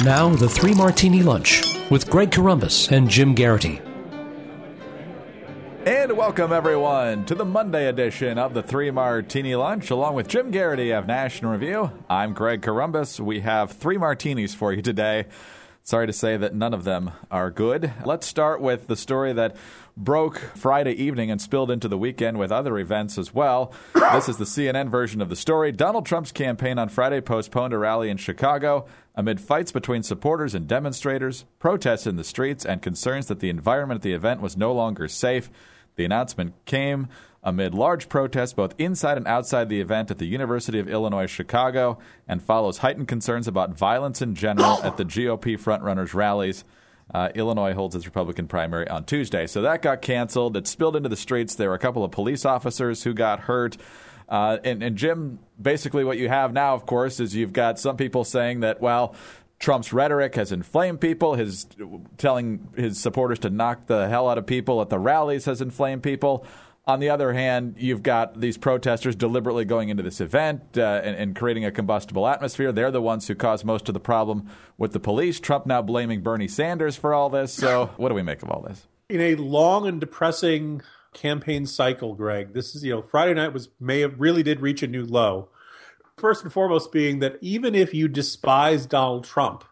Now, the Three Martini Lunch with Greg Corombos and Jim Garrity. And welcome, everyone, to the Monday edition of the Three Martini Lunch, along with Jim Garrity of National Review. I'm Greg Corombos. We have three martinis for you today. Sorry to say that none of them are good. Let's start with the story that broke Friday evening and spilled into the weekend with other events as well. This is the CNN version of the story. Donald Trump's campaign on Friday postponed a rally in Chicago amid fights between supporters and demonstrators, protests in the streets, and concerns that the environment at the event was no longer safe. The announcement came amid large protests both inside and outside the event at the University of Illinois Chicago and follows heightened concerns about violence in general at the GOP frontrunners' rallies. Illinois holds its Republican primary on Tuesday. So that got canceled. It spilled into the streets. There were a couple of police officers who got hurt. And Jim, basically what you have now, of course, is you've got some people saying that, well, Trump's rhetoric has inflamed people. His telling his supporters to knock the hell out of people at the rallies has inflamed people. On the other hand, you've got these protesters deliberately going into this event and creating a combustible atmosphere. They're the ones who caused most of the problem with the police. Trump now blaming Bernie Sanders for all this. So what do we make of all this? In a long and depressing campaign cycle, Greg, this is, Friday night really did reach a new low. First and foremost being that even if you despise Donald Trump,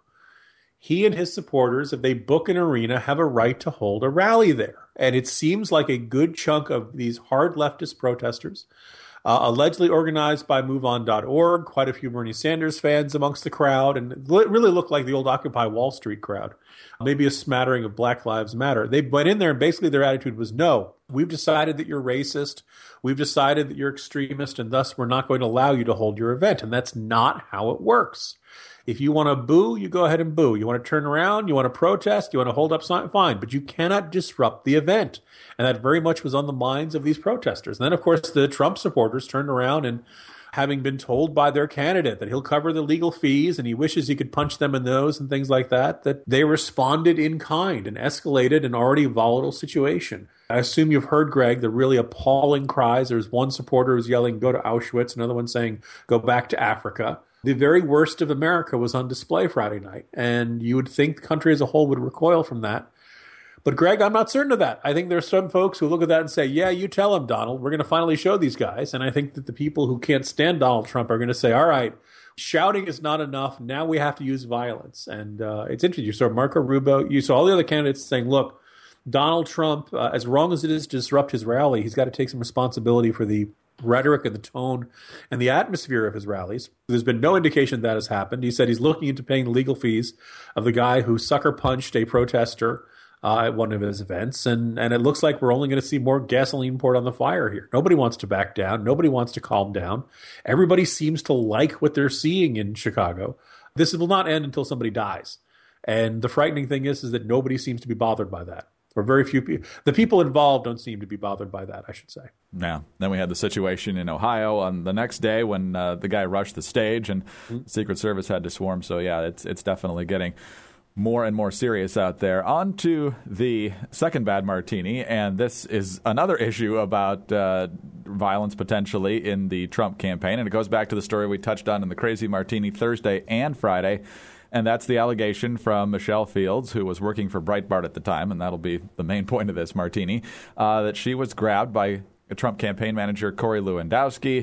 he and his supporters, if they book an arena, have a right to hold a rally there. And it seems like a good chunk of these hard leftist protesters, allegedly organized by MoveOn.org, quite a few Bernie Sanders fans amongst the crowd, and it really looked like the old Occupy Wall Street crowd, maybe a smattering of Black Lives Matter. They went in there and basically their attitude was, no, we've decided that you're racist, we've decided that you're extremist, and thus we're not going to allow you to hold your event. And that's not how it works. If you want to boo, you go ahead and boo. You want to turn around, you want to protest, you want to hold up sign, fine. But you cannot disrupt the event. And that very much was on the minds of these protesters. And then, of course, the Trump supporters turned around and, having been told by their candidate that he'll cover the legal fees and he wishes he could punch them in the nose and things like that, that they responded in kind and escalated an already volatile situation. I assume you've heard, Greg, the really appalling cries. There's one supporter who's yelling, go to Auschwitz, another one saying, go back to Africa. The very worst of America was on display Friday night, and you would think the country as a whole would recoil from that. But, Greg, I'm not certain of that. I think there's some folks who look at that and say, yeah, you tell them, Donald. We're going to finally show these guys. And I think that the people who can't stand Donald Trump are going to say, all right, shouting is not enough. Now we have to use violence. And it's interesting. You saw Marco Rubio. You saw all the other candidates saying, look, Donald Trump, as wrong as it is to disrupt his rally, he's got to take some responsibility for the rhetoric and the tone and the atmosphere of his rallies. There's been no indication that has happened. He said he's looking into paying the legal fees of the guy who sucker punched a protester at one of his events. And it looks like we're only going to see more gasoline poured on the fire here. Nobody wants to back down. Nobody wants to calm down. Everybody seems to like what they're seeing in Chicago. This will not end until somebody dies. And the frightening thing is that nobody seems to be bothered by that. Or very few people. The people involved don't seem to be bothered by that, I should say. Yeah. Then we had the situation in Ohio on the next day when the guy rushed the stage and the Secret Service had to swarm. So, yeah, it's definitely getting more and more serious out there. On to the second bad martini, and this is another issue about violence potentially in the Trump campaign. And it goes back to the story we touched on in the Crazy Martini Thursday and Friday. And that's the allegation from Michelle Fields, who was working for Breitbart at the time, and that'll be the main point of this martini, that she was grabbed by a Trump campaign manager, Corey Lewandowski,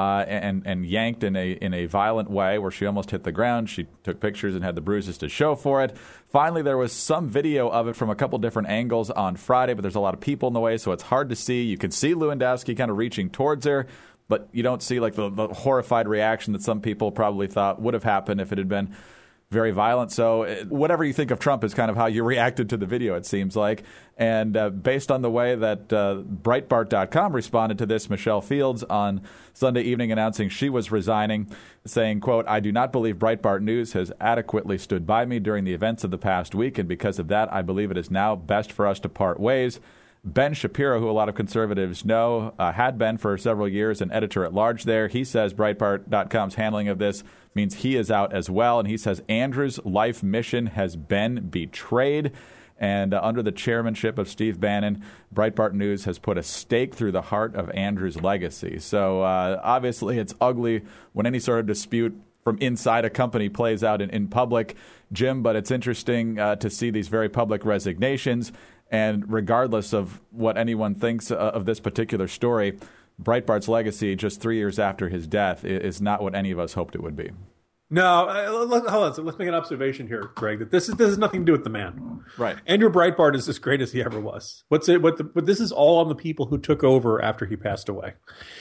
and yanked in a violent way where she almost hit the ground. She took pictures and had the bruises to show for it. Finally, there was some video of it from a couple different angles on Friday, but there's a lot of people in the way, so it's hard to see. You can see Lewandowski kind of reaching towards her, but you don't see like the horrified reaction that some people probably thought would have happened if it had been very violent. So whatever you think of Trump is kind of how you reacted to the video, it seems like. And based on the way that Breitbart.com responded to this, Michelle Fields on Sunday evening announcing she was resigning, saying, quote, "I do not believe Breitbart News has adequately stood by me during the events of the past week, and because of that, I believe it is now best for us to part ways." Ben Shapiro, who a lot of conservatives know, had been for several years an editor-at-large there. He says Breitbart.com's handling of this means he is out as well. And he says Andrew's life mission has been betrayed. And under the chairmanship of Steve Bannon, Breitbart News has put a stake through the heart of Andrew's legacy. So obviously it's ugly when any sort of dispute from inside a company plays out in public, Jim, but it's interesting to see these very public resignations. And regardless of what anyone thinks of this particular story, Breitbart's legacy just 3 years after his death is not what any of us hoped it would be. No, hold on. So let's make an observation here, Greg. That this has nothing to do with the man. Right. Andrew Breitbart is as great as he ever was. But this is all on the people who took over after he passed away.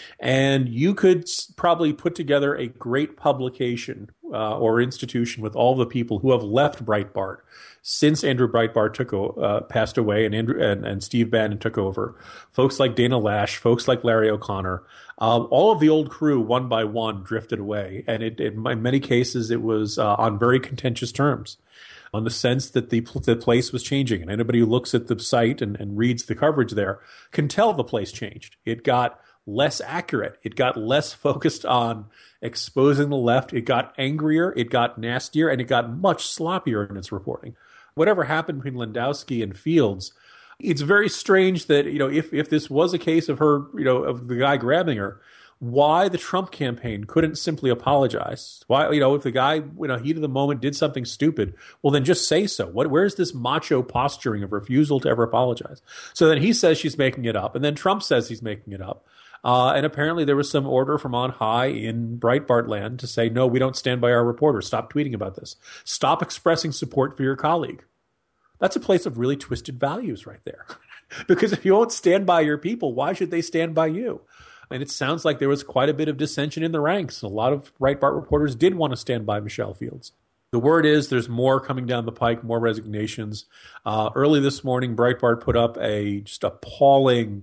And you could probably put together a great publication or institution with all the people who have left Breitbart since Andrew Breitbart passed away and Steve Bannon took over. Folks like Dana Lash, folks like Larry O'Connor. All of the old crew, one by one, drifted away. And in many cases, it was on very contentious terms, on the sense that the place was changing. And anybody who looks at the site and reads the coverage there can tell the place changed. It got less accurate. It got less focused on exposing the left. It got angrier. It got nastier. And it got much sloppier in its reporting. Whatever happened between Lewandowski and Fields, it's very strange that, if this was a case of her, of the guy grabbing her, why the Trump campaign couldn't simply apologize. Why, if the guy, heat of the moment did something stupid, well, then just say so. Where's this macho posturing of refusal to ever apologize? So then he says she's making it up, and then Trump says he's making it up. And apparently there was some order from on high in Breitbart land to say, no, we don't stand by our reporters. Stop tweeting about this. Stop expressing support for your colleague. That's a place of really twisted values right there. Because if you won't stand by your people, why should they stand by you? And it sounds like there was quite a bit of dissension in the ranks. A lot of Breitbart reporters did want to stand by Michelle Fields. The word is there's more coming down the pike, more resignations. Early this morning, Breitbart put up a just appalling,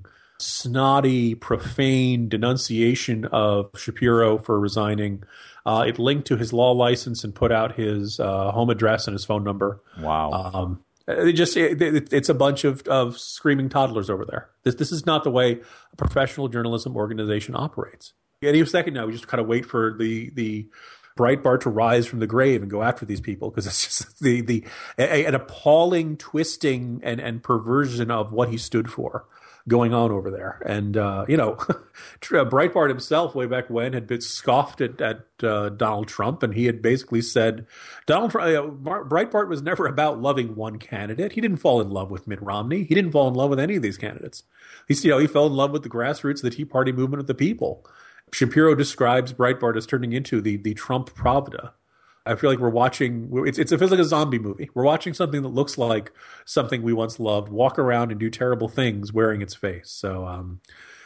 snotty, profane denunciation of Shapiro for resigning. It linked to his law license and put out his home address and his phone number. Wow. It's a bunch of screaming toddlers over there. This is not the way a professional journalism organization operates. Any second now, we just kind of wait for the Breitbart to rise from the grave and go after these people, because it's just an appalling twisting and perversion of what he stood for going on over there. And, Breitbart himself, way back when, had been scoffed at Donald Trump, and he had basically said, Breitbart was never about loving one candidate. He didn't fall in love with Mitt Romney. He didn't fall in love with any of these candidates. He fell in love with the grassroots of the Tea Party movement of the people. Shapiro describes Breitbart as turning into the Trump Pravda. I feel like we're watching, it feels like a zombie movie. We're watching something that looks like something we once loved, walk around and do terrible things wearing its face. So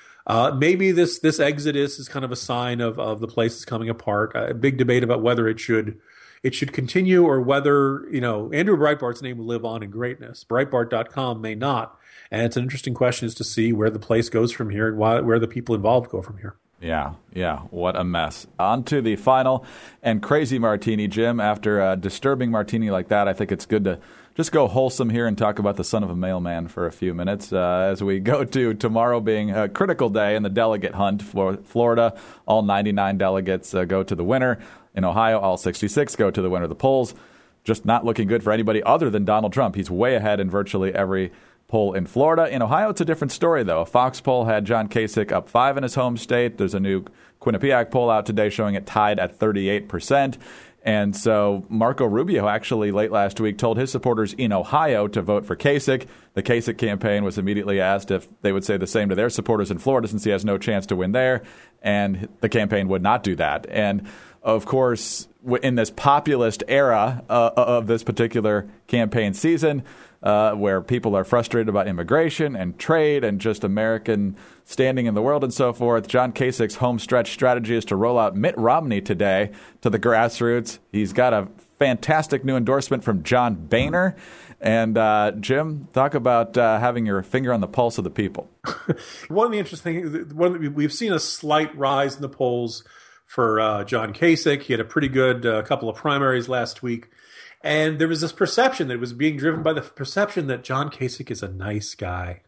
maybe this exodus is kind of a sign of the places coming apart. A big debate about whether it should continue or whether, Andrew Breitbart's name will live on in greatness. Breitbart.com may not. And it's an interesting question as to see where the place goes from here and where the people involved go from here. Yeah, what a mess. On to the final and crazy martini, Jim. After a disturbing martini like that, I think it's good to just go wholesome here and talk about the son of a mailman for a few minutes as we go to tomorrow being a critical day in the delegate hunt for Florida. All 99 delegates go to the winner. In Ohio, all 66 go to the winner. The polls just not looking good for anybody other than Donald Trump. He's way ahead in virtually every poll in Florida. In Ohio, it's a different story, though. A Fox poll had John Kasich up 5 in his home state. There's a new Quinnipiac poll out today showing it tied at 38%. And so Marco Rubio actually late last week told his supporters in Ohio to vote for Kasich. The Kasich campaign was immediately asked if they would say the same to their supporters in Florida since he has no chance to win there. And the campaign would not do that. And of course, in this populist era of this particular campaign season, where people are frustrated about immigration and trade and just American standing in the world and so forth, John Kasich's home stretch strategy is to roll out Mitt Romney today to the grassroots. He's got a fantastic new endorsement from John Boehner. And Jim, talk about having your finger on the pulse of the people. One of the interesting things, we've seen a slight rise in the polls for John Kasich. He had a pretty good couple of primaries last week. And there was this perception that it was being driven by the perception that John Kasich is a nice guy.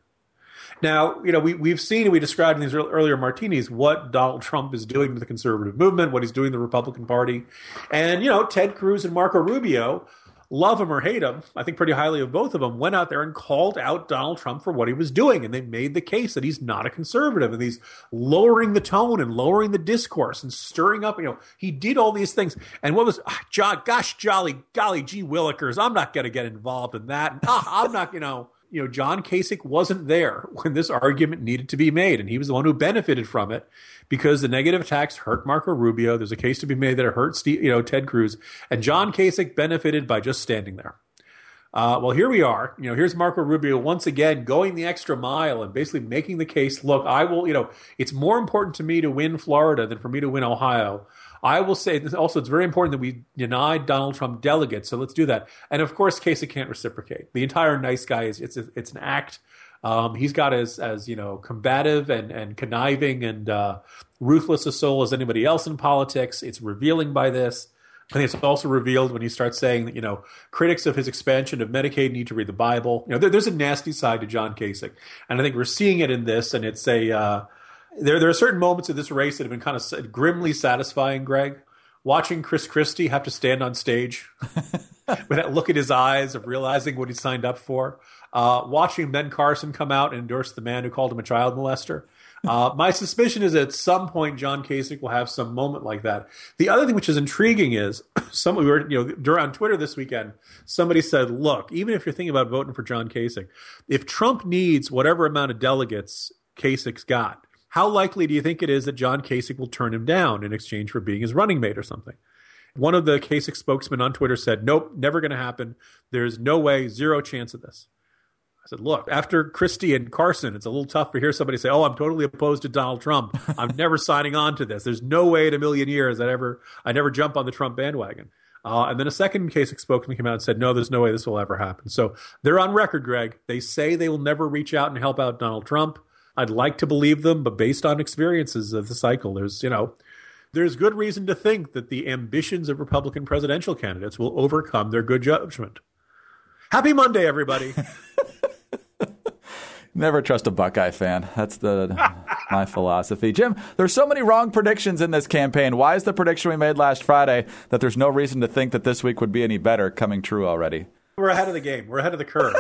Now, we've seen and we described in these earlier martinis what Donald Trump is doing to the conservative movement, what he's doing to the Republican Party. And, Ted Cruz and Marco Rubio love him or hate him, I think pretty highly of both of them, went out there and called out Donald Trump for what he was doing. And they made the case that he's not a conservative and he's lowering the tone and lowering the discourse and stirring up. He did all these things. And what was, golly gee willikers, I'm not going to get involved in that. And, I'm not, John Kasich wasn't there when this argument needed to be made, and he was the one who benefited from it because the negative attacks hurt Marco Rubio. There's a case to be made that it hurt Ted Cruz, and John Kasich benefited by just standing there. Well, here we are. Here's Marco Rubio once again going the extra mile and basically making the case, look, I will, it's more important to me to win Florida than for me to win Ohio. I will say also it's very important that we deny Donald Trump delegates, so let's do that. And of course, Kasich can't reciprocate. The entire nice guy it's an act. He's got as combative and conniving and ruthless a soul as anybody else in politics. It's revealing by this. I think it's also revealed when he starts saying that, critics of his expansion of Medicaid need to read the Bible. There's a nasty side to John Kasich. And I think we're seeing it in this, and it's there are certain moments of this race that have been kind of grimly satisfying, Greg. Watching Chris Christie have to stand on stage with that look in his eyes of realizing what he signed up for. Watching Ben Carson come out and endorse the man who called him a child molester. My suspicion is that at some point John Kasich will have some moment like that. The other thing which is intriguing is on Twitter this weekend, somebody said, look, even if you're thinking about voting for John Kasich, if Trump needs whatever amount of delegates Kasich's got, how likely do you think it is that John Kasich will turn him down in exchange for being his running mate or something? One of the Kasich spokesmen on Twitter said, nope, never going to happen. There's no way, zero chance of this. I said, look, after Christie and Carson, it's a little tough to hear somebody say, I'm totally opposed to Donald Trump. I'm never signing on to this. There's no way in a million years I never jump on the Trump bandwagon. And then a second Kasich spokesman came out and said, no, there's no way this will ever happen. So they're on record, Greg. They say they will never reach out and help out Donald Trump. I'd like to believe them, but based on experiences of the cycle, there's good reason to think that the ambitions of Republican presidential candidates will overcome their good judgment. Happy Monday, everybody. Never trust a Buckeye fan. That's my philosophy. Jim, there's so many wrong predictions in this campaign. Why is the prediction we made last Friday that there's no reason to think that this week would be any better coming true already? We're ahead of the game. We're ahead of the curve.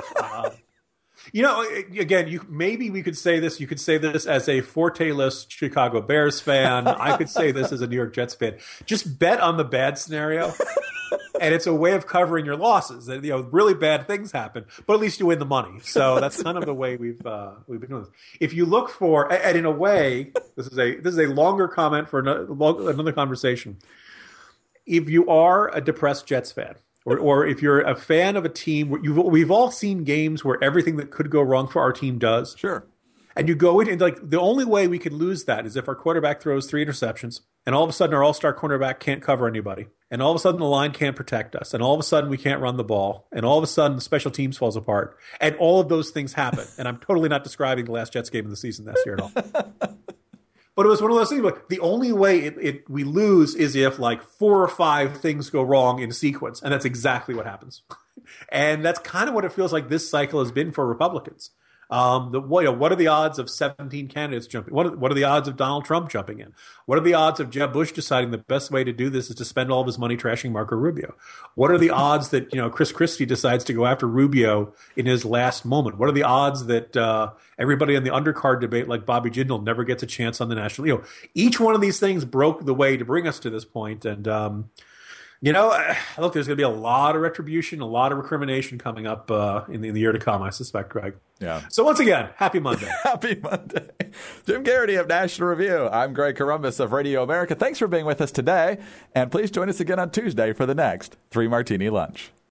Again, maybe we could say this. You could say this as a forte-less Chicago Bears fan. I could say this as a New York Jets fan. Just bet on the bad scenario, and it's a way of covering your losses. Really bad things happen, but at least you win the money. So that's kind of the way we've been doing this. If you look for, and in a way, this is a longer comment for another conversation. If you are a depressed Jets fan, or if you're a fan of a team, we've all seen games where everything that could go wrong for our team does. Sure. And you go in and the only way we could lose that is if our quarterback throws 3 interceptions and all of a sudden our all-star cornerback can't cover anybody. And all of a sudden the line can't protect us. And all of a sudden we can't run the ball. And all of a sudden the special teams falls apart. And all of those things happen. And I'm totally not describing the last Jets game of the season last year at all. But it was one of those things. Like, the only way we lose is if 4 or 5 things go wrong in sequence, and that's exactly what happens. And that's kind of what it feels like this cycle has been for Republicans. What are the odds of 17 candidates jumping? What are the odds of Donald Trump jumping in? What are the odds of Jeb Bush deciding the best way to do this is to spend all of his money trashing Marco Rubio? What are the odds that Chris Christie decides to go after Rubio in his last moment? What are the odds that everybody in the undercard debate, like Bobby Jindal, never gets a chance on the national? Each one of these things broke the way to bring us to this point, and look, there's going to be a lot of retribution, a lot of recrimination coming up in the year to come, I suspect, Greg. Yeah. So once again, happy Monday. Happy Monday. Jim Garrity of National Review. I'm Greg Corombos of Radio America. Thanks for being with us today, and please join us again on Tuesday for the next 3 Martini Lunch.